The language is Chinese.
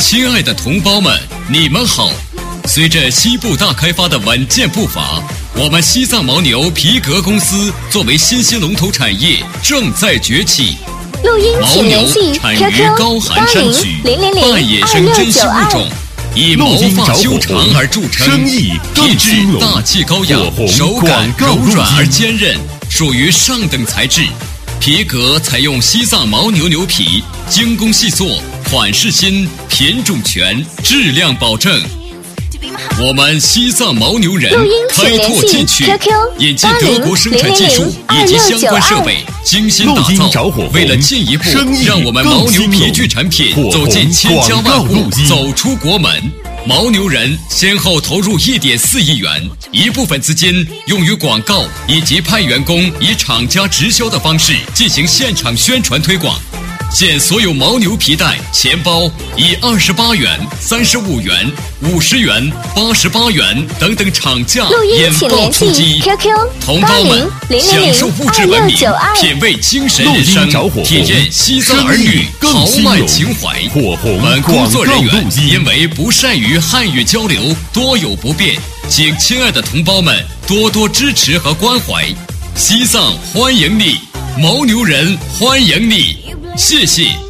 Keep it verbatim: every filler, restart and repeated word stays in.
亲爱的同胞们，你们好！随着西部大开发的稳健步伐，我们西藏牦牛皮革公司作为新兴龙头产业正在崛起。 录音请联系 Q Q 八零零零零二六九二。以毛发修长而著称，皮质大气高雅，手感柔软而坚韧，属于上等材质。皮革采用西藏牦牛牛皮，精工细作，款式新，品种全，质量保证。我们西藏牦牛人开拓进取，引进德国生产技术以及相关设备，精心打造。为了进一步让我们牦牛皮具产品走进千家万户，走出国门，牦牛人先后投入一点四亿元，一部分资金用于广告，以及派员工以厂家直销的方式进行现场宣传推广。现所有牦牛皮带、钱包以二十八元、三十五元、五十元、八十八元等等厂价引爆出击。同胞们，享受物质文明，品味精神人生，体验西藏儿女豪迈情怀。本工作人员因为不善于汉语交流，多有不便，请亲爱的同胞们多多支持和关怀。西藏欢迎你，牦牛人欢迎你。谢谢。